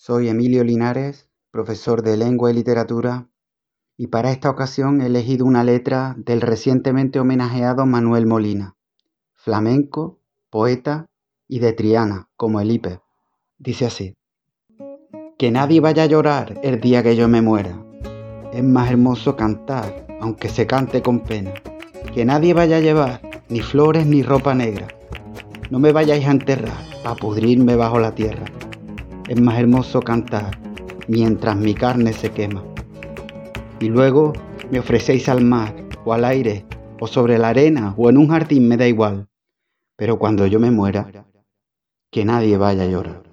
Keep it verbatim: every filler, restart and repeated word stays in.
Soy Emilio Linares, profesor de Lengua y Literatura, y para esta ocasión he elegido una letra del recientemente homenajeado Manuel Molina, flamenco, poeta y de Triana, como Elipe. Dice así: que nadie vaya a llorar el día que yo me muera. Es más hermoso cantar, aunque se cante con pena. Que nadie vaya a llevar ni flores ni ropa negra. No me vayáis a enterrar a pudrirme bajo la tierra. Es más hermoso cantar mientras mi carne se quema. Y luego me ofrecéis al mar o al aire o sobre la arena o en un jardín, me da igual. Pero cuando yo me muera, que nadie vaya a llorar.